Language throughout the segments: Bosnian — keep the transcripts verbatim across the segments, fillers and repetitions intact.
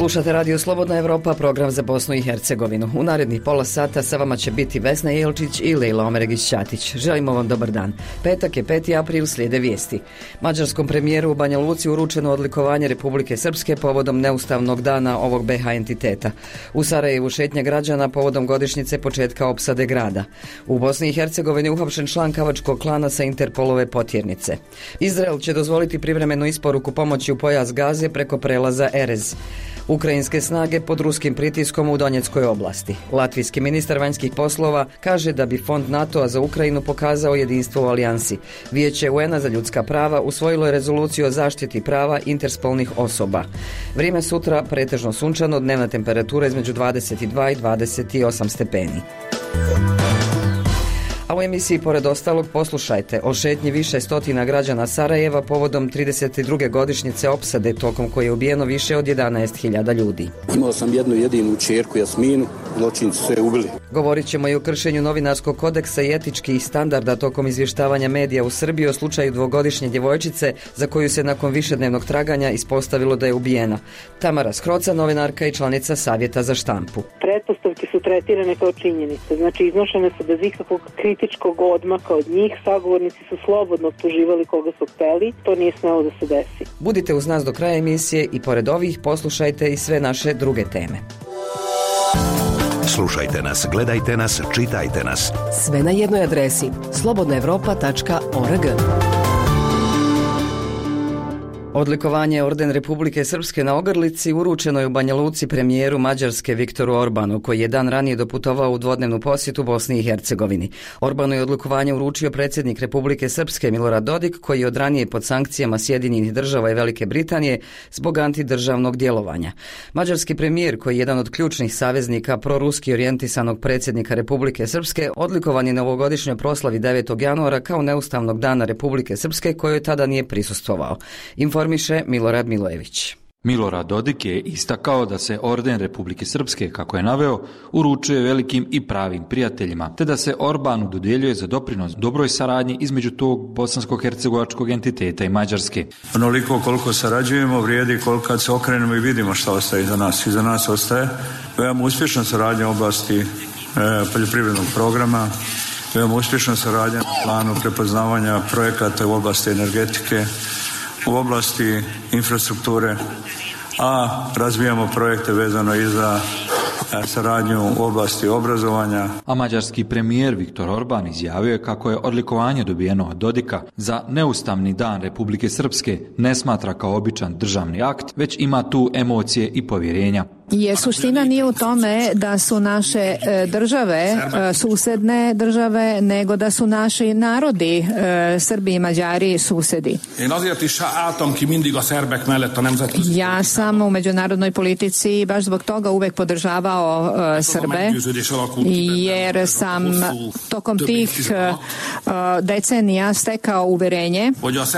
Slušate Radio Slobodna Evropa, program za Bosnu i Hercegovinu. U narednih pola sata sa vama će biti Vesna Jelčić i Lejla Omeregić-Ćatić. Želimo vam dobar dan. Petak je peti april, slijede vijesti. Mađarskom premijeru u Banja Luci uručeno odlikovanje Republike Srpske povodom neustavnog dana ovog be ha entiteta. U Sarajevu šetnja građana povodom godišnjice početka opsade grada. U Bosni i Hercegovini uhapšen član kavačkog klana sa Interpolove potjernice. Izrael će dozvoliti privremenu isporuku pomoći u pojas Gaze preko prelaza Erez. Ukrajinske snage pod ruskim pritiskom u Donjeckoj oblasti. Latvijski ministar vanjskih poslova kaže da bi fond NATO-a za Ukrajinu pokazao jedinstvo u alijansi. Vijeće u en a za ljudska prava usvojilo je rezoluciju o zaštiti prava interspolnih osoba. Vrijeme sutra pretežno sunčano, dnevna temperatura između dvadeset dva i dvadeset osam stepeni. A u emisiji pored ostalog poslušajte o šetnji više stotina građana Sarajeva povodom trideset druge godišnjice opsade tokom koje je ubijeno više od jedanaest hiljada ljudi. Imao sam jednu jedinu ćerku Jasminu, zločinci su je ubili. Govorit ćemo i o kršenju novinarskog kodeksa i etičkih standarda tokom izvještavanja medija u Srbiji o slučaju dvogodišnje djevojčice za koju se nakon višednevnog traganja ispostavilo da je ubijena. Tamara Skroca, novinarka i članica Savjeta za štampu. Pretpostavke su tretirane kao činjenice, znači iznošene su bez ikakvog kritičkog odmaka od njih, sagovornici su slobodno optuživali koga su hteli, to nije smelo da se desi. Budite uz nas do kraja emisije i pored ovih poslušajte i sve naše druge teme. Slušajte nas, gledajte nas, čitajte nas. Sve na jednoj adresi slobodna evropa tačka org. Odlikovanje Orden Republike Srpske na ogrlici uručeno je u Banja Luci premijeru Mađarske Viktoru Orbanu, koji je dan ranije doputovao u dvodnevnu posjetu Bosni i Hercegovini. Orbanu je odlikovanje uručio predsjednik Republike Srpske Milorad Dodik, koji je od ranije pod sankcijama Sjedinjenih država i Velike Britanije zbog antidržavnog djelovanja. Mađarski premijer, koji je jedan od ključnih saveznika proruski orijentisanog predsjednika Republike Srpske, odlikovan je na ovogodišnjoj proslavi devetog januara kao neustavnog dana Republike Srpske, kojoj tada nije prisustvovao. Informiše Milorad Milojević. Milorad Dodik je istakao da se Orden Republike Srpske, kako je naveo, uručuje velikim i pravim prijateljima, te da se Orbanu dodjeljuje za doprinos dobroj saradnji između tog bosansko-hercegovačkog entiteta i Mađarske. Onoliko koliko sarađujemo vrijedi koliko kad se okrenemo i vidimo šta ostaje iza nas. Iza nas ostaje veoma uspješna saradnja u oblasti e, poljoprivrednog programa, veoma uspješna saradnja na planu prepoznavanja projekata u oblasti energetike, u oblasti infrastrukture, a razvijamo projekte vezano i za saradnju u oblasti obrazovanja. A mađarski premijer Viktor Orban izjavio je kako je odlikovanje dobijeno od Dodika za neustavni dan Republike Srpske ne smatra kao običan državni akt, već ima tu emocije i povjerenja. Jer suština nije u tome da su naše države, susedne države, nego da su naši narodi, Srbi i Mađari, susedi. Ja sam u međunarodnoj politici baš zbog toga uvek podržavao Srbe, jer sam tokom tih decenija stekao uverenje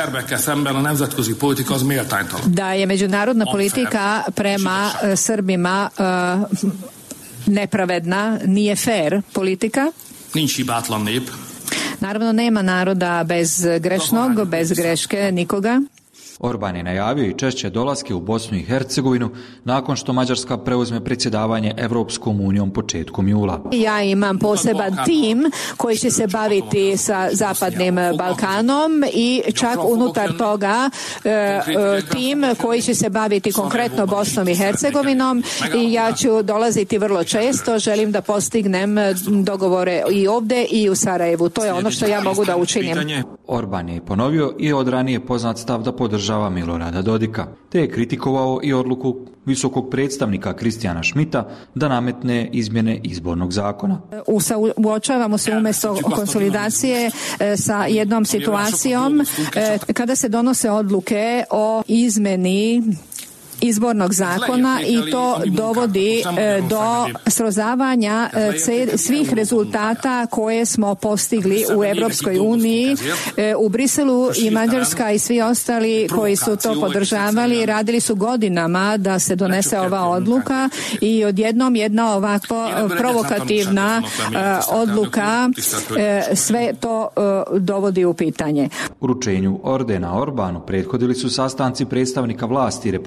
da je međunarodna politika prema Srbima Uh, nepravedna, nije fair politika. Naravno, nema naroda bez grešnog, bez greške nikoga. Orban je najavio i češće dolaske u Bosnu i Hercegovinu nakon što Mađarska preuzme predsjedavanje Evropskom unijom početkom jula. Ja imam poseban tim koji će se baviti sa Zapadnim Balkanom i čak unutar toga e, tim koji će se baviti konkretno Bosnom i Hercegovinom i ja ću dolaziti vrlo često, želim da postignem dogovore i ovdje i u Sarajevu. To je ono što ja mogu da učinim. Orban je ponovio i od ranije poznat stav da podržava Milorada Dodika, te je kritikovao i odluku visokog predstavnika Kristijana Šmita da nametne izmjene izbornog zakona. Uočavamo se umjesto konsolidacije sa jednom situacijom kada se donose odluke o izmjeni izbornog zakona i to dovodi do srozavanja svih rezultata koje smo postigli u Europskoj uniji. U Briselu i Mađarska i svi ostali koji su to podržavali radili su godinama da se donese ova odluka i odjednom jedna ovako provokativna odluka sve to dovodi u pitanje. Uručenju ordena Orbanu prethodili su sastanci predstavnika vlasti Republike Srpske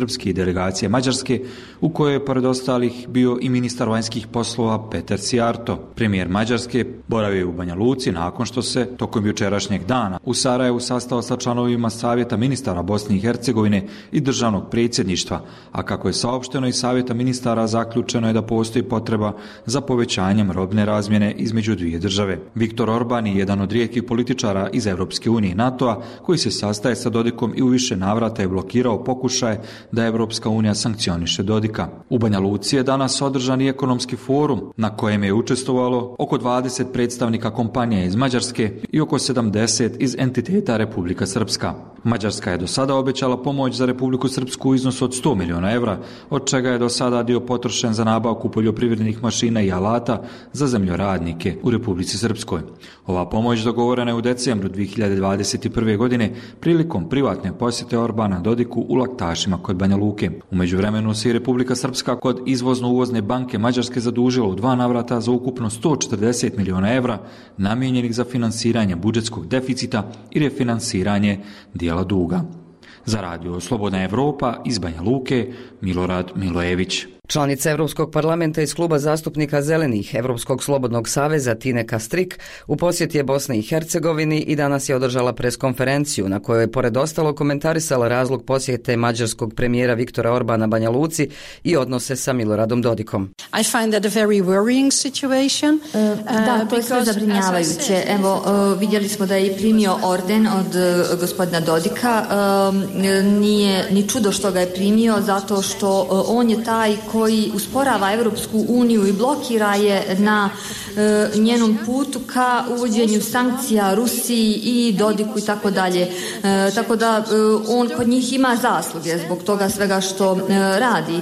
Srpske i delegacije Mađarske, u kojoj je pored ostalih bio i ministar vanjskih poslova Petar Sijarto. Premijer Mađarske boravio u Banja Luci nakon što se tokom jučerašnjeg dana u Sarajevu sastao sa članovima Savjeta ministara Bosne i Hercegovine i državnog predsjedništva, a kako je saopšteno iz Savjeta ministara, zaključeno je da postoji potreba za povećanjem robne razmjene između dvije države. Viktor Orban je jedan od rijetkih političara iz Europske unije i NATO-a koji se sastaje sa Dodikom i u više navrata je blokirao pokušaje da Europska unija sankcioniše Dodika. U Banja Luci je danas održan i ekonomski forum na kojem je učestvovalo oko dvadeset predstavnika kompanija iz Mađarske i oko sedamdeset iz entiteta Republika Srpska. Mađarska je do sada obećala pomoć za Republiku Srpsku u iznosu od sto miliona evra, od čega je do sada dio potrošen za nabavku poljoprivrednih mašina i alata za zemljoradnike u Republici Srpskoj. Ova pomoć dogovorena je u decembru dvije hiljade dvadeset prve. godine prilikom privatne posjete Orbana Dodiku u Laktašima kod Banja Luke. U međuvremenu se i Republika Srpska kod izvozno-uvozne banke Mađarske zadužila u dva navrata za ukupno sto četrdeset miliona evra namijenjenih za finansiranje budžetskog deficita i refinansiranje dijela duga. Za radio Slobodna Evropa iz Banja Luke, Milorad Milojević. Članica Europskog parlamenta iz kluba zastupnika Zelenih Europskog slobodnog saveza Tineka Strik u posjeti je Bosni i Hercegovini i danas je održala preskonferenciju na kojoj je pored ostalo komentarisala razlog posjete mađarskog premijera Viktora Orbana Banja Luci i odnose sa Miloradom Dodikom. I find that a very worrying situation. Uh, da, to je sve zabrinjavajuće. Evo, uh, vidjeli smo da je primio orden od uh, gospodina Dodika. Uh, nije ni čudo što ga je primio, zato što uh, on je taj koji usporava Europsku uniju i blokira je na e, njenom putu ka uvođenju sankcija Rusiji i Dodiku i tako dalje. E, tako da e, on kod njih ima zasluge zbog toga svega što e, radi. E,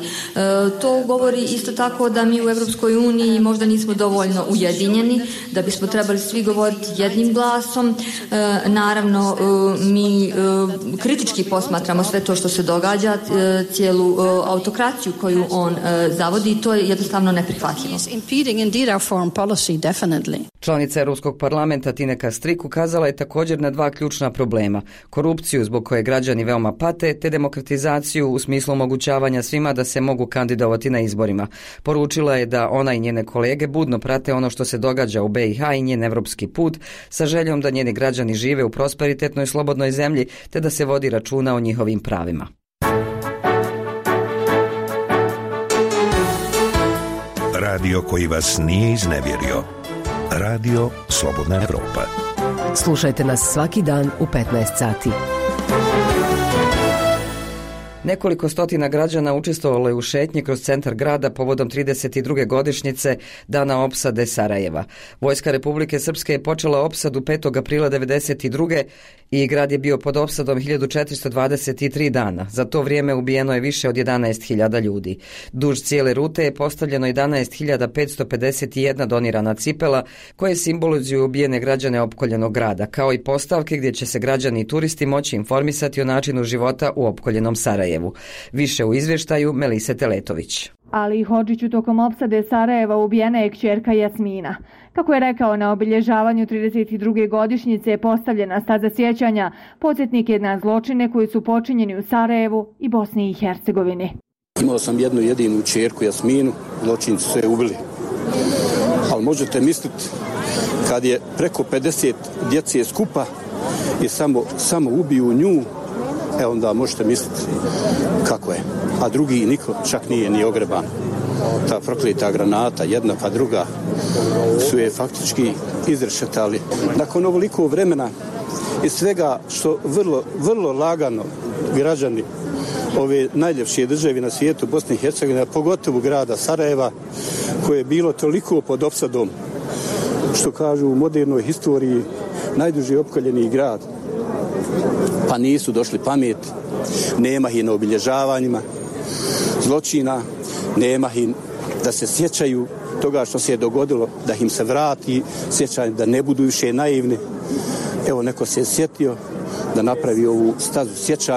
to govori isto tako da mi u Europskoj uniji možda nismo dovoljno ujedinjeni, da bismo trebali svi govoriti jednim glasom. E, naravno, e, mi e, kritički posmatramo sve to što se događa, e, cijelu e, autokraciju koju on zavodi i to je jednostavno neprihvatljivo. Članica Europskog parlamenta Tineka Strik ukazala je također na dva ključna problema. Korupciju zbog koje građani veoma pate, te demokratizaciju u smislu omogućavanja svima da se mogu kandidovati na izborima. Poručila je da ona i njene kolege budno prate ono što se događa u B i H i njen evropski put sa željom da njeni građani žive u prosperitetnoj slobodnoj zemlji te da se vodi računa o njihovim pravima. Radio koji vas nije iznevjerio. Radio Slobodna Evropa. Slušajte nas svaki dan u petnaest sati. Nekoliko stotina građana učestvovalo je u šetnji kroz centar grada povodom trideset druge godišnjice dana opsade Sarajeva. Vojska Republike Srpske je počela opsadu petog aprila devedeset druge i grad je bio pod opsadom hiljadu četiristo dvadeset tri dana. Za to vrijeme ubijeno je više od jedanaest hiljada ljudi. Duž cijele rute je postavljeno jedanaest hiljada petsto pedeset jedna donirana cipela koje simbolizuju ubijene građane opkoljenog grada, kao i postavke gdje će se građani i turisti moći informisati o načinu života u opkoljenom Sarajevu. Više u izvještaju Melise Teletović. Ali Hodžiću tokom opsade Sarajeva ubijena je kćerka Jasmina. Kako je rekao, na obilježavanju trideset druge godišnjice je postavljena staza sjećanja, podsjetnik je na zločine koji su počinjeni u Sarajevu i Bosni i Hercegovini. Imao sam jednu jedinu kćerku Jasminu, zločinci su je ubili. Ali možete misliti, kad je preko pedeset djece skupa i samo, samo ubiju nju, e onda možete misliti kako je. A drugi niko čak nije ni ogreban. Ta prokleta granata, jedna pa druga, su je faktički izrešetali. Nakon ovoliko vremena i svega što vrlo, vrlo lagano građani ove najljepše države na svijetu, Bosne i Hercegovine, pogotovo grada Sarajeva, koje je bilo toliko pod opsadom, što kažu u modernoj historiji, najduže opkoljeni grad, pa nisu došli pamet, nema ih na obilježavanjima zločina, nema ih da se sjećaju toga što se je dogodilo, da im se vrati sjećanje, da ne budu više naivni. Evo, neko se je sjetio da napravi ovu stazu sjećanja.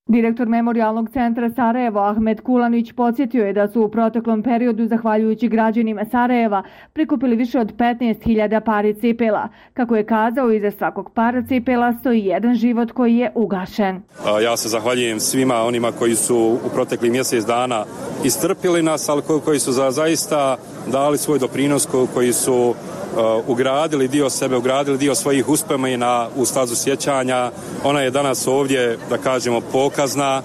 Direktor Memorijalnog centra Sarajevo Ahmed Kulanić podsjetio je da su u proteklom periodu, zahvaljujući građanima Sarajeva, prikupili više od petnaest hiljada pari cipela. Kako je kazao, iza svakog para cipela stoji jedan život koji je ugašen. Ja se zahvaljujem svima onima koji su u proteklih mjesec dana istrpili nas, ali koji su za zaista dali svoj doprinos, koji su ugradili dio sebe, ugradili dio svojih uspomena u stazu sjećanja. Ona je danas ovdje, da kažemo, pokazna,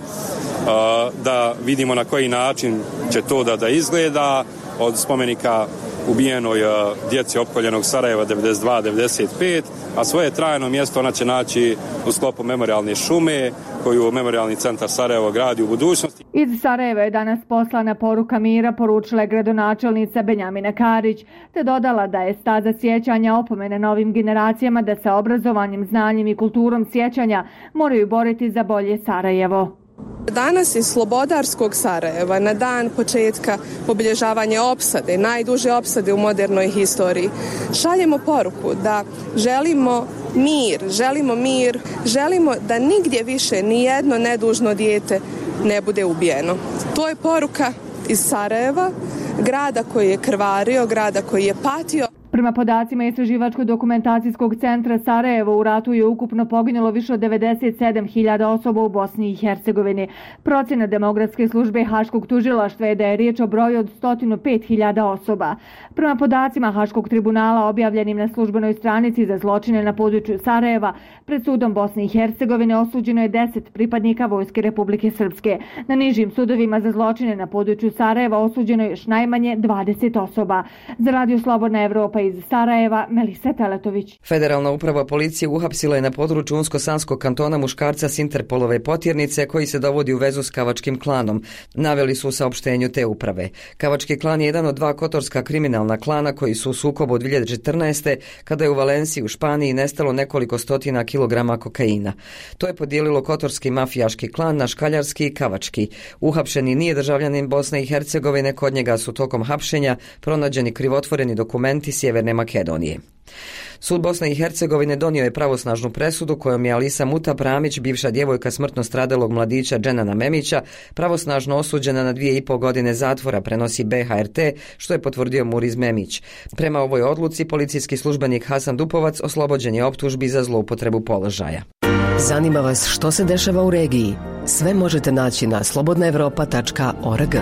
da vidimo na koji način će to da, da izgleda, od spomenika ubijenoj djeci opkoljenog Sarajeva devedeset dva devedeset pet, a svoje trajno mjesto ona će naći u sklopu memorijalne šume koju Memorijalni centar Sarajevo gradi u budućnosti. Iz Sarajeva je danas poslana poruka mira, poručila je gradonačelnica Benjamina Karić, te dodala da je staza sjećanja opomene novim generacijama da sa obrazovanjem, znanjem i kulturom sjećanja moraju boriti za bolje Sarajevo. Danas iz Slobodarskog Sarajeva, na dan početka obilježavanja opsade, najduže opsade u modernoj historiji, šaljemo poruku da želimo mir, želimo mir, želimo da nigdje više ni jedno nedužno dijete ne bude ubijeno. To je poruka iz Sarajeva, grada koji je krvario, grada koji je patio. Prema podacima Istraživačko-dokumentacijskog centra Sarajevo, u ratu je ukupno poginulo više od devedeset sedam hiljada osoba u Bosni i Hercegovini. Procjena demografske službe Haškog tužilaštva je da je riječ o broju od sto pet hiljada osoba. Prema podacima Haškog tribunala objavljenim na službenoj stranici za zločine na području Sarajeva, pred sudom Bosne i Hercegovine osuđeno je deset pripadnika Vojske Republike Srpske. Na nižim sudovima za zločine na području Sarajeva osuđeno je još najmanje dvadeset osoba. Za Radio Slobodna Evropa iz Sarajeva, Melisa Teletović. Federalna uprava policije uhapsila je na području Unsko-Sanskog kantona muškarca s Interpolove potjernice koji se dovodi u vezu s Kavačkim klanom. Naveli su u saopštenju te uprave. Kavački klan je jedan od dva kotorska kriminalna klana koji su u sukobu od dvije hiljade četrnaeste. kada je u Valenciji u Španiji nestalo nekoliko stotina kilograma kokaina. To je podijelilo kotorski mafijaški klan na škaljarski i kavački. Uhapšeni nije državljanin Bosne i Hercegovine, kod njega su tokom hapšenja pronađeni krivotvoreni dokumenti Sjeverne Makedonije. Sud Bosne i Hercegovine donio je pravosnažnu presudu kojom je Alisa Muta Pramić, bivša djevojka smrtno stradalog mladića Dženana Memića, pravosnažno osuđena na dvije i pol godine zatvora, prenosi B H R T, što je potvrdio Muriz Memić. Prema ovoj odluci, policijski službenik Hasan Dupovac oslobođen je optužbi za zloupotrebu položaja. Zanima vas što se dešava u regiji? Sve možete naći na slobodna evropa tačka org.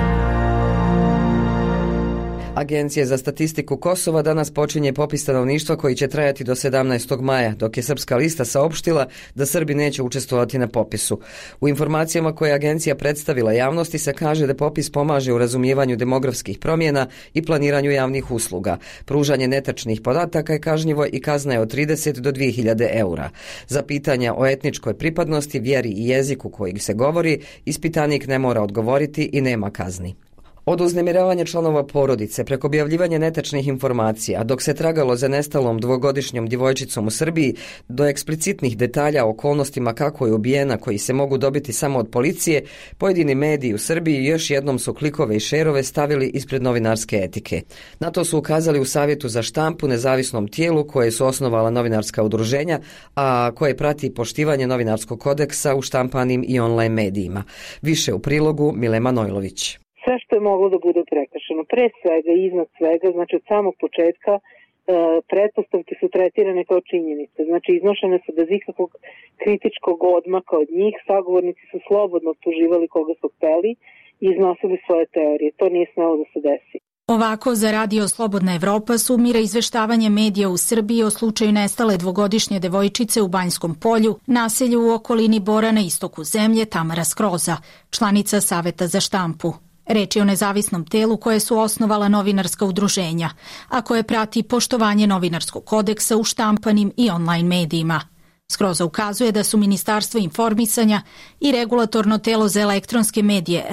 Agencija za statistiku Kosova danas počinje popis stanovništva koji će trajati do sedamnaestog maja, dok je Srpska lista saopštila da Srbi neće učestvovati na popisu. U informacijama koje je agencija predstavila javnosti se kaže da popis pomaže u razumijevanju demografskih promjena i planiranju javnih usluga. Pružanje netačnih podataka je kažnjivo i kazna je od trideset do dvije hiljade eura. Za pitanja o etničkoj pripadnosti, vjeri i jeziku kojeg se govori, ispitanik ne mora odgovoriti i nema kazni. Od uznemiravanja članova porodice preko objavljivanja netačnih informacija, dok se tragalo za nestalom dvogodišnjom djevojčicom u Srbiji, do eksplicitnih detalja o okolnostima kako je ubijena koji se mogu dobiti samo od policije, pojedini mediji u Srbiji još jednom su klikove i šerove stavili ispred novinarske etike. Na to su ukazali u Savjetu za štampu, nezavisnom tijelu koje su osnovala novinarska udruženja, a koje prati poštivanje novinarskog kodeksa u štampanim i online medijima. Više u prilogu Mile Manojlović. Sve što je moglo da bude prekršeno, pre svega i iznad svega, znači od samog početka e, pretpostavke su tretirane kao činjenice, znači iznošene su bez ikakvog kritičkog odmaka od njih, sagovornici su slobodno optuživali koga su hteli i iznosili svoje teorije, to nije smelo da se desi. Ovako za Radio Slobodna Evropa sumira izveštavanje medija u Srbiji o slučaju nestale dvogodišnje devojčice u Banjskom polju, naselju u okolini Bora na istoku zemlje Tamara Skroza, članica Saveta za štampu. Reč je o nezavisnom telu koje su osnovala novinarska udruženja, a koje prati poštovanje novinarskog kodeksa u štampanim i online medijima. Skroza ukazuje da su Ministarstvo informisanja i regulatorno telo za elektronske medije R E M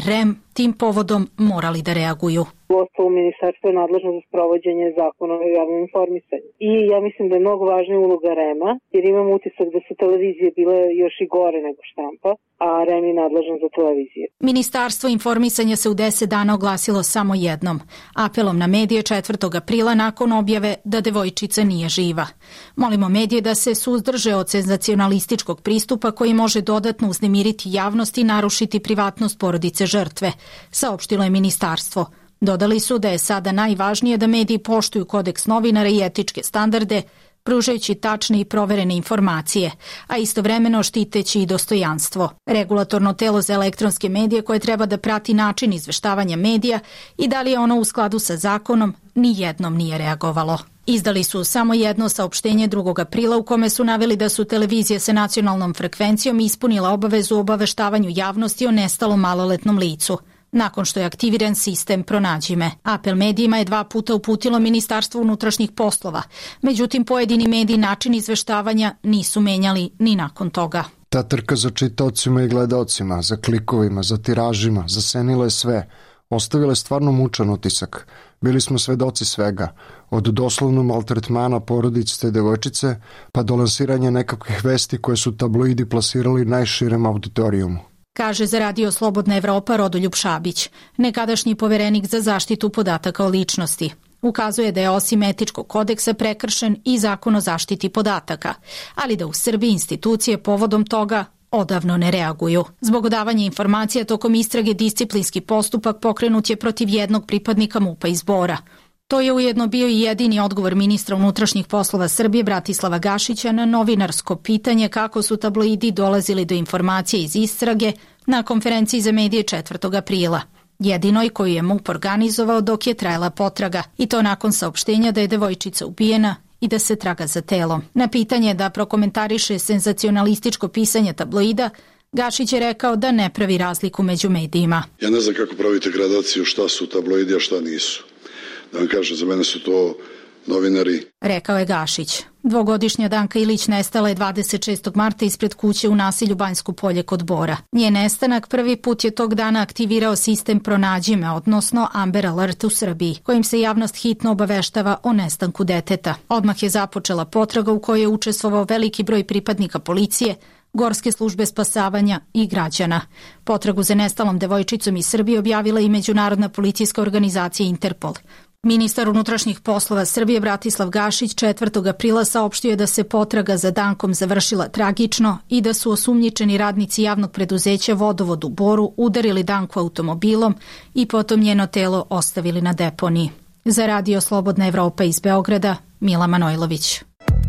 tim povodom morali da reaguju. Uostalom, ministarstvo je nadležno za sprovođenje zakona o javnom informisanju. I ja mislim da je mnogo važna uloga R E M-a, jer imam utisak da su televizije bile još i gore nego štampa, a R E M je nadležan za televizije. Ministarstvo informisanja se u deset dana oglasilo samo jednom, apelom na medije četvrtog aprila nakon objave da devojčica nije živa. Molimo medije da se suzdrže od senzacionalističkog pristupa koji može dodatno uznemiriti javnost i narušiti privatnost porodice žrtve, saopštilo je ministarstvo. Dodali su da je sada najvažnije da mediji poštuju kodeks novinara i etičke standarde, pružajući tačne i proverene informacije, a istovremeno štiteći i dostojanstvo. Regulatorno telo za elektronske medije koje treba da prati način izveštavanja medija i da li je ono u skladu sa zakonom, ni jednom nije reagovalo. Izdali su samo jedno saopštenje drugog aprila u kome su naveli da su televizije sa nacionalnom frekvencijom ispunile obavezu o obaveštavanju javnosti o nestalom maloletnom licu, nakon što je aktiviran sistem Pronađi me. Apel medijima je dva puta uputilo Ministarstvo unutrašnjih poslova, međutim pojedini mediji način izveštavanja nisu menjali ni nakon toga. Ta trka za čitaocima i gledaocima, za klikovima, za tiražima, zasenila je sve. Ostavila je stvarno mučan utisak. Bili smo svedoci svega, od doslovno maltretmana porodice te devojčice, pa do lansiranja nekakvih vesti koje su tabloidi plasirali najširem auditorijumu. Kaže za Radio Slobodna Evropa Rodoljub Šabić, nekadašnji poverenik za zaštitu podataka o ličnosti. Ukazuje da je osim etičkog kodeksa prekršen i zakon o zaštiti podataka, ali da u Srbiji institucije povodom toga odavno ne reaguju. Zbog odavanja informacija tokom istrage disciplinski postupak pokrenut je protiv jednog pripadnika MUP-a iz Bora. To je ujedno bio i jedini odgovor ministra unutrašnjih poslova Srbije Bratislava Gašića na novinarsko pitanje kako su tabloidi dolazili do informacije iz istrage na konferenciji za medije četvrtog aprila. Jedinoj koju je MUP organizovao dok je trajala potraga, i to nakon saopštenja da je devojčica ubijena i da se traga za telom. Na pitanje da prokomentariše senzacionalističko pisanje tabloida, Gašić je rekao da ne pravi razliku među medijima. Ja ne znam kako pravite gradaciju šta su tabloidi, a šta nisu. Da vam kažem, za mene su to novinari. Rekao je Gašić. Dvogodišnja Danka Ilić nestala je dvadeset šestog marta ispred kuće u naselju Banjsko Polje kod Bora. Njen nestanak prvi put je tog dana aktivirao sistem Pronađi me, odnosno Amber Alert u Srbiji, kojim se javnost hitno obaveštava o nestanku deteta. Odmah je započela potraga u kojoj je učestvovao veliki broj pripadnika policije, Gorske službe spasavanja i građana. Potragu za nestalom devojčicom iz Srbije objavila i Međunarodna policijska organizacija Interpol. Ministar unutrašnjih poslova Srbije Bratislav Gašić četvrtog aprila saopštio je da se potraga za Dankom završila tragično i da su osumnjičeni radnici javnog preduzeća Vodovod u Boru udarili Danku automobilom i potom njeno telo ostavili na deponiji. Za Radio Slobodna Evropa iz Beograda, Mila Manojlović.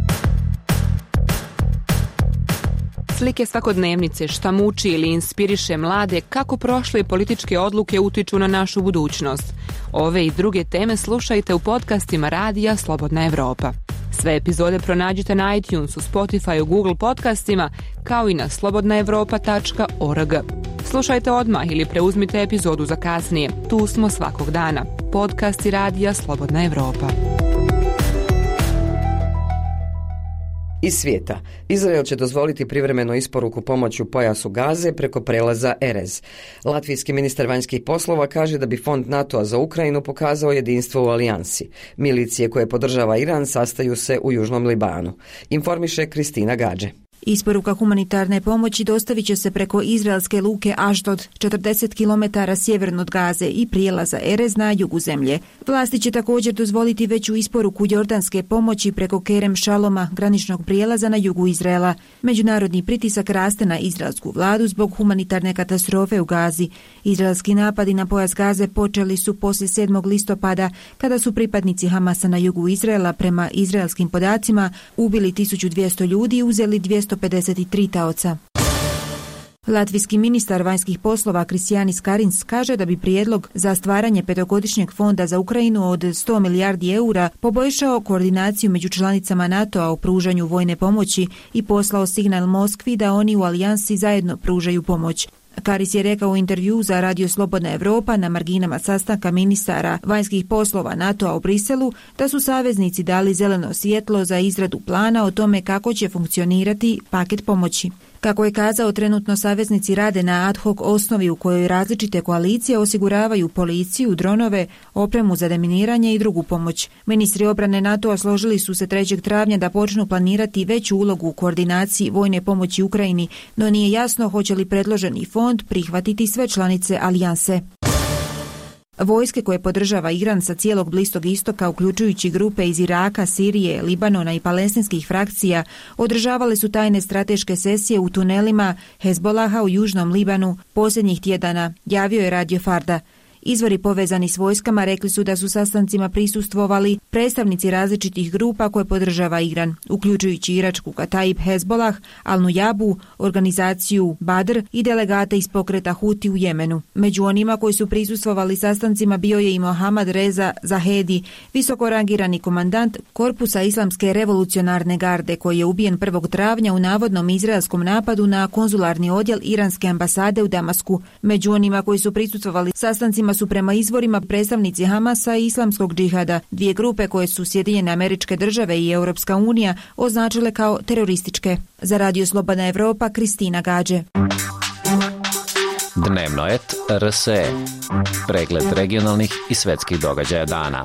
Slike svakodnevnice, šta muči ili inspiriše mlade, kako prošle političke odluke utiču na našu budućnost. Ove i druge teme slušajte u podcastima Radija Slobodna Evropa. Sve epizode pronađite na iTunesu, Spotifyu, Google podcastima, kao i na slobodna evropa tačka org. Slušajte odmah ili preuzmite epizodu za kasnije. Tu smo svakog dana. Podcasti Radija Slobodna Evropa. Iz svijeta. Izrael će dozvoliti privremenu isporuku pomoći u pojasu Gaze preko prelaza Erez. Latvijski ministar vanjskih poslova kaže da bi fond NATO-a za Ukrajinu pokazao jedinstvo u alijansi. Milicije koje podržava Iran sastaju se u Južnom Libanu. Informiše Kristina Gađe. Isporuka humanitarne pomoći dostavit će se preko izraelske luke Aždod, četrdeset kilometara sjeverno od Gaze i prijelaza Erez na jugu zemlje. Vlasti će također dozvoliti veću isporuku jordanske pomoći preko Kerem Šaloma, graničnog prijelaza na jugu Izraela. Međunarodni pritisak raste na izraelsku vladu zbog humanitarne katastrofe u Gazi. Izraelski napadi na pojas Gaze počeli su poslije sedmog listopada, kada su pripadnici Hamasa na jugu Izraela prema izraelskim podacima ubili tisuću dvjesto ljudi i uzeli dvjesto pedeset tri taoca. Latvijski ministar vanjskih poslova Kristijanis Karins kaže da bi prijedlog za stvaranje petogodišnjeg fonda za Ukrajinu od sto milijardi eura poboljšao koordinaciju među članicama NATO-a o pružanju vojne pomoći i poslao signal Moskvi da oni u alijansi zajedno pružaju pomoć. Karis je rekao u intervju za Radio Slobodna Evropa na marginama sastanka ministara vanjskih poslova NATO-a u Briselu da su saveznici dali zeleno svjetlo za izradu plana o tome kako će funkcionirati paket pomoći. Kako je kazao, trenutno saveznici rade na ad hoc osnovi u kojoj različite koalicije osiguravaju policiju, dronove, opremu za deminiranje i drugu pomoć. Ministri obrane NATO-a složili su se trećeg travnja da počnu planirati veću ulogu u koordinaciji vojne pomoći Ukrajini, no nije jasno hoće li predloženi fond prihvatiti sve članice alijanse. Vojske koje podržava Iran sa cijelog Bliskog istoka, uključujući grupe iz Iraka, Sirije, Libanona i palestinskih frakcija, održavale su tajne strateške sesije u tunelima Hezbolaha u južnom Libanu posljednjih tjedana, javio je Radio Farda. Izvori povezani s vojskama rekli su da su sastancima prisustvovali predstavnici različitih grupa koje podržava Iran, uključujući iračku Kataib Hezbolah, Al-Nujabu, organizaciju Badr i delegate iz pokreta Huti u Jemenu. Među onima koji su prisustvovali sastancima bio je i Mohammad Reza Zahedi, visoko rangirani komandant Korpusa Islamske revolucionarne garde, koji je ubijen prvog travnja u navodnom izraelskom napadu na konzularni odjel iranske ambasade u Damasku. Među onima koji su prisustvovali sastancima su prema izvorima predstavnici Hamasa i Islamskog džihada, dvije grupe koje su Sjedinjene Američke Države i Europska unija označile kao terorističke. Za Radio Slobodna Evropa, Kristina Gađe. Dnevno et R S E. Pregled regionalnih i svetskih događaja dana.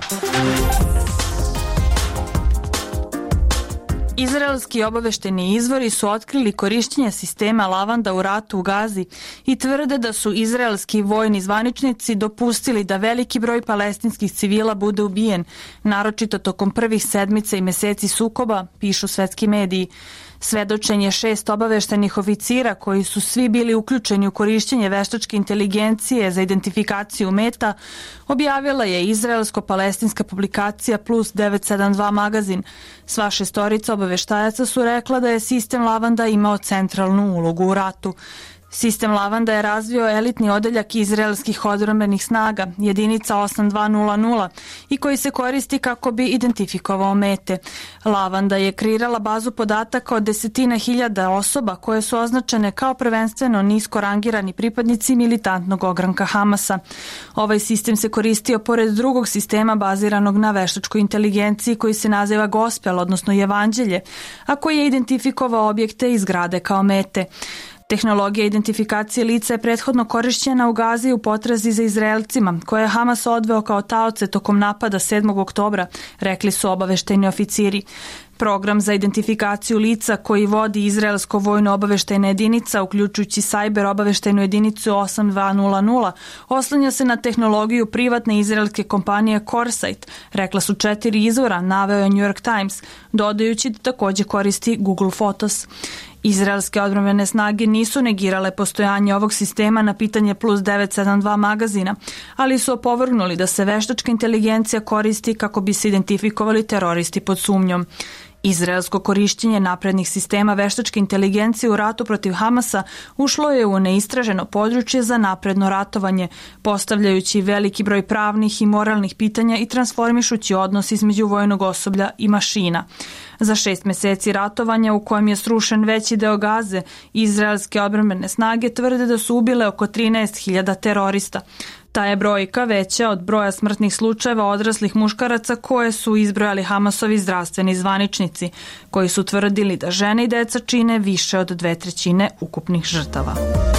Izraelski obaveštajni izvori su otkrili korišćenje sistema Lavanda u ratu u Gazi i tvrde da su izraelski vojni zvaničnici dopustili da veliki broj palestinskih civila bude ubijen, naročito tokom prvih sedmica i meseci sukoba, pišu svetski mediji. Svedočenje šest obaveštajnih oficira koji su svi bili uključeni u korišćenje veštačke inteligencije za identifikaciju meta objavila je izraelsko-palestinska publikacija Plus devet sedam dva magazin. Sva šestorica obaveštajaca su rekla da je sistem Lavanda imao centralnu ulogu u ratu. Sistem Lavanda je razvio elitni odeljak izraelskih odbrambenih snaga, jedinica osam dva nula nula, i koji se koristi kako bi identifikovao mete. Lavanda je kreirala bazu podataka od desetina hiljada osoba koje su označene kao prvenstveno nisko rangirani pripadnici militantnog ogranka Hamasa. Ovaj sistem se koristio pored drugog sistema baziranog na veštačkoj inteligenciji koji se naziva Gospel, odnosno Evanđelje, a koji je identifikovao objekte i zgrade kao mete. Tehnologija identifikacije lica je prethodno korišćena u Gazi u potrazi za Izraelcima, koje je Hamas odveo kao taoce tokom napada sedmog oktobra, rekli su obaveštajni oficiri. Program za identifikaciju lica koji vodi izraelsko vojno obaveštajna jedinica, uključujući sajber obaveštajnu jedinicu osam dva nula nula, oslanja se na tehnologiju privatne izraelske kompanije CoreSight, rekla su četiri izvora, naveo je New York Times, dodajući da takođe koristi Google Photos. Izraelske odbrambene snage nisu negirale postojanje ovog sistema na pitanje Plus devet sedam dva magazina, ali su opovrgnuli da se veštačka inteligencija koristi kako bi se identifikovali teroristi pod sumnjom. Izraelsko korišćenje naprednih sistema veštačke inteligencije u ratu protiv Hamasa ušlo je u neistraženo područje za napredno ratovanje, postavljajući veliki broj pravnih i moralnih pitanja i transformišući odnos između vojnog osoblja i mašina. Za šest meseci ratovanja u kojem je srušen veći deo Gaze, izraelske odbrambene snage tvrde da su ubile oko trinaest hiljada terorista. Ta je brojka veća od broja smrtnih slučajeva odraslih muškaraca koje su izbrojali Hamasovi zdravstveni zvaničnici, koji su tvrdili da žene i deca čine više od dve trećine ukupnih žrtava.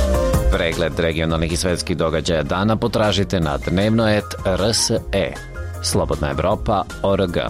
Pregled regionalnih i svetskih događaja dana potražite na dnevno et R S E. Slobodna Evropa O R G.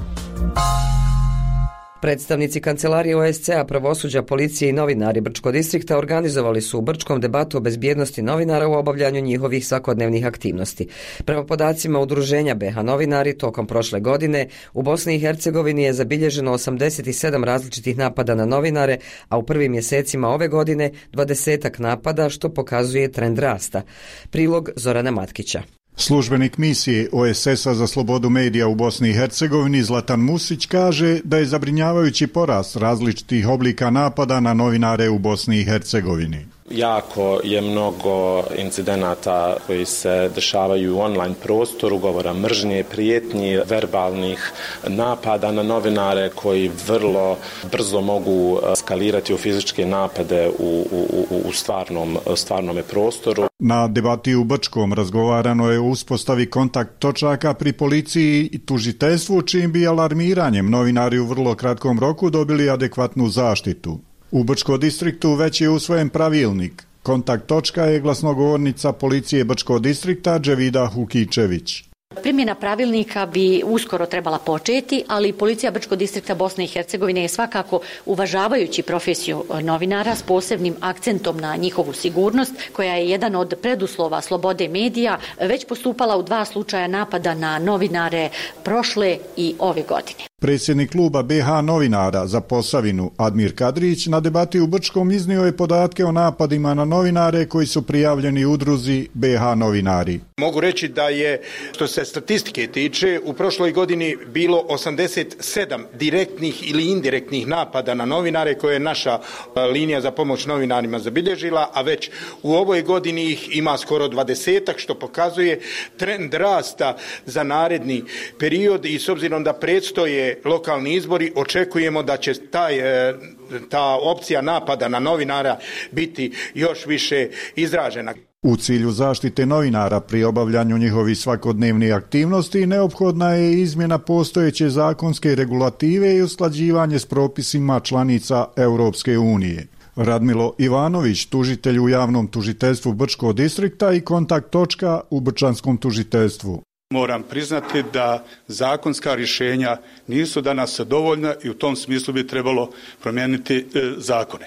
Predstavnici Kancelarije O S C-a, pravosuđa, policije i novinari Brčkog distrikta organizovali su u Brčkom debatu o bezbjednosti novinara u obavljanju njihovih svakodnevnih aktivnosti. Prema podacima Udruženja B H Novinari, tokom prošle godine u Bosni i Hercegovini je zabilježeno osamdeset sedam različitih napada na novinare, a u prvim mjesecima ove godine dvadesetak napada, što pokazuje trend rasta. Prilog Zorana Matkića. Službenik misije O S S-a za slobodu medija u Bosni i Hercegovini Zlatan Musić kaže da je zabrinjavajući porast različitih oblika napada na novinare u Bosni i Hercegovini. Jako je mnogo incidenata koji se dešavaju u online prostoru, govora mržnje, prijetnji, verbalnih napada na novinare koji vrlo brzo mogu eskalirati u fizičke napade u, u, u stvarnom, stvarnome prostoru. Na debati u Brčkom razgovarano je o uspostavi kontakt točaka pri policiji i tužiteljstvu, čim bi alarmiranjem novinari u vrlo kratkom roku dobili adekvatnu zaštitu. U Brčko distriktu već je usvojen pravilnik. Kontakt točka je glasnogovornica policije Brčko distrikta Dževida Hukičević. Primjena pravilnika bi uskoro trebala početi, ali policija Brčkog distrikta Bosne i Hercegovine je svakako, uvažavajući profesiju novinara s posebnim akcentom na njihovu sigurnost, koja je jedan od preduslova slobode medija, već postupala u dva slučaja napada na novinare prošle i ove godine. Predsjednik kluba be ha novinara za Posavinu, Admir Kadrić, na debati u Brčkom iznio je podatke o napadima na novinare koji su prijavljeni udruzi be ha novinari. Mogu reći da je, što se statistike tiče, u prošloj godini bilo osamdeset sedam direktnih ili indirektnih napada na novinare koje je naša linija za pomoć novinarima zabilježila, a već u ovoj godini ih ima skoro dvadesetak, što pokazuje trend rasta za naredni period i s obzirom da predstoje lokalni izbori, očekujemo da će taj, ta opcija napada na novinara biti još više izražena. U cilju zaštite novinara pri obavljanju njihovih svakodnevnih aktivnosti neophodna je izmjena postojeće zakonske regulative i usklađivanje s propisima članica Europske unije. Radmilo Ivanović, tužitelj u javnom tužiteljstvu Brčkog distrikta i kontakt točka u Brčanskom tužiteljstvu. Moram priznati da zakonska rješenja nisu danas dovoljna i u tom smislu bi trebalo promijeniti e, zakone.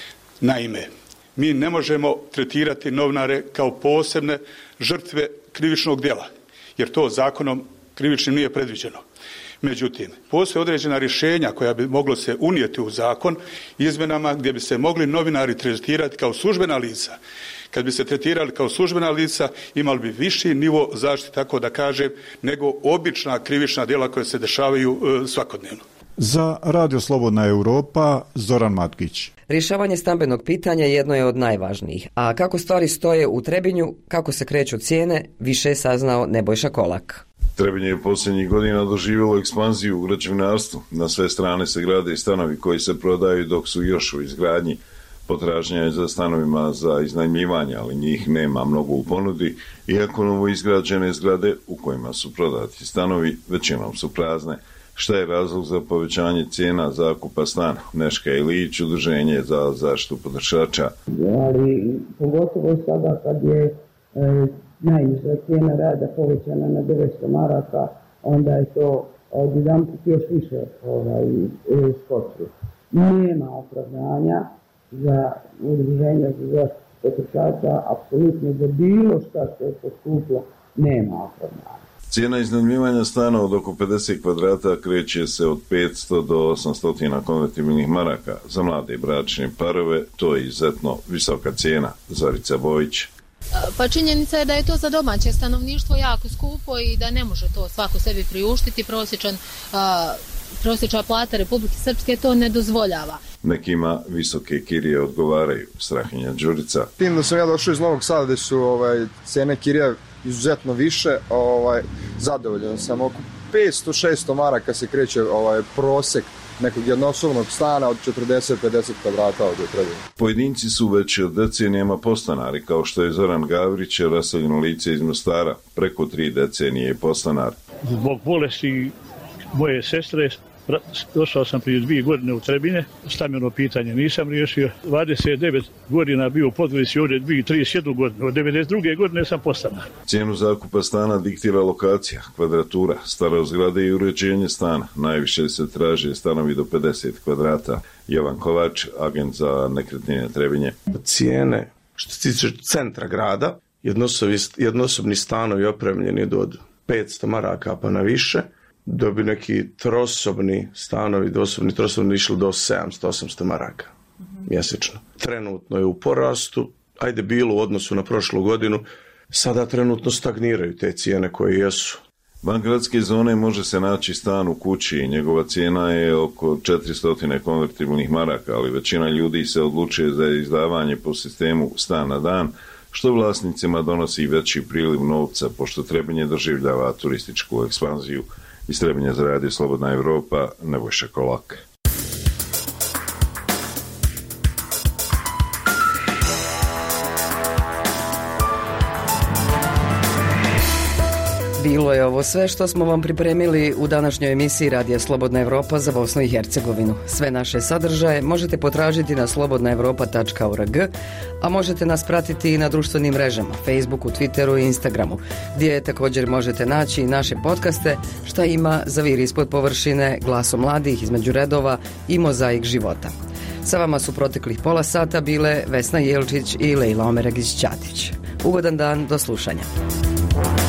Naime, mi ne možemo tretirati novinare kao posebne žrtve krivičnog djela, jer to zakonom krivičnim nije predviđeno. Međutim, postoje određena rješenja koja bi moglo se unijeti u zakon izmjenama gdje bi se mogli novinari tretirati kao službena lica. Kad bi se tretirali kao službena lica, imali bi viši nivo zaštite, tako da kažem, nego obična krivična djela koja se dešavaju e, svakodnevno. Za Radio Slobodna Europa, Zoran Matkić. Rješavanje stambenog pitanja jedno je od najvažnijih, a kako stvari stoje u Trebinju, kako se kreću cijene, više je saznao Nebojša Kolak. Trebinje je posljednjih godina doživjelo ekspanziju u građevinarstvu. Na sve strane se grade stanovi koji se prodaju dok su još u izgradnji. Potražnja je za stanovima za iznajmljivanje, ali njih nema mnogo u ponudi, iako novo izgrađene zgrade u kojima su prodati stanovi većinom su prazne. Šta je razlog za povećanje cijena zakupa stana? Neška Ilić, Udruženje za zaštitu potrošača. Ali pogotovo sada kad je e, najniža cijena rada povećana na devetsto maraka, onda je to odjedanput još više ovaj, e, skočilo. Nema opravdanja za Udruženje za zaštitu potrošača, apsolutno za bilo šta što je poskuplo, nema opravdanja. Cijena iznajmljivanja stana od oko pedeset kvadrata kreće se od petsto do osamsto konvertibilnih maraka. Za mlade bračne parove to je izuzetno visoka cijena. Zorica Bojić. Pa činjenica je da je to za domaće stanovništvo jako skupo i da ne može to svako sebi priuštiti. Prosječan, a, prosječna plata Republike Srpske to ne dozvoljava. Nekima visoke kirije odgovaraju. Strahinja Đurica. Tim da sam ja došao iz Novog Sada gde su ovaj, cene kirija izuzetno više, ovaj, zadovoljan sam. Oko petsto šesto maraka se kreće ovaj, prosek nekog jednosobnog stana od četrdeset do pedeset kvadrata ovdje u Trebinju. Pojedinci su već od decenijama podstanari, kao što je Zoran Gavrić, raseljeno lice iz Mostara. Preko tri decenije je podstanar. Zbog bolesti moje sestre došao sam prije dvije godine u Trebinje, stambeno pitanje nisam riješio. dvadeset devet godina bio u Podgorici, ovdje dvije, trideset jednu godinu. Od devedeset druge godine sam podstanar. Cijenu zakupa stana diktira lokacija, kvadratura, stara zgrade i uređenje stana. Najviše se traže stanovi do pedeset kvadrata. Jovan Kovač, agent za nekretnine Trebinje. Cijene što se tiče centra grada, jednosobni stanovi opremljeni do petsto maraka pa na više, da bi neki trosobni stanovi, dvosobni, trosobni išli do sedamsto do osamsto maraka mjesečno. Trenutno je u porastu, ajde bilo u odnosu na prošlu godinu, sada trenutno stagniraju te cijene koje jesu. Van gradske zone može se naći stan u kući i njegova cijena je oko četiristo konvertibilnih maraka, ali većina ljudi se odlučuje za izdavanje po sistemu stan na dan, što vlasnicima donosi veći priliv novca, pošto Trebinje doživljava turističku ekspanziju. Iz Trebinja za Radio Slobodna Evropa, Nebojša Kolak. Bilo je ovo sve što smo vam pripremili u današnjoj emisiji Radija Slobodna Evropa za Bosnu i Hercegovinu. Sve naše sadržaje možete potražiti na slobodna evropa tačka org, a možete nas pratiti i na društvenim mrežama, Facebooku, Twitteru i Instagramu, gdje također možete naći i naše podcaste Šta ima za vir ispod površine, Glaso mladih, Između redova i Mozaik života. Sa vama su proteklih pola sata bile Vesna Jelčić i Lejla Omeragić-Ćatić. Ugodan dan, do slušanja.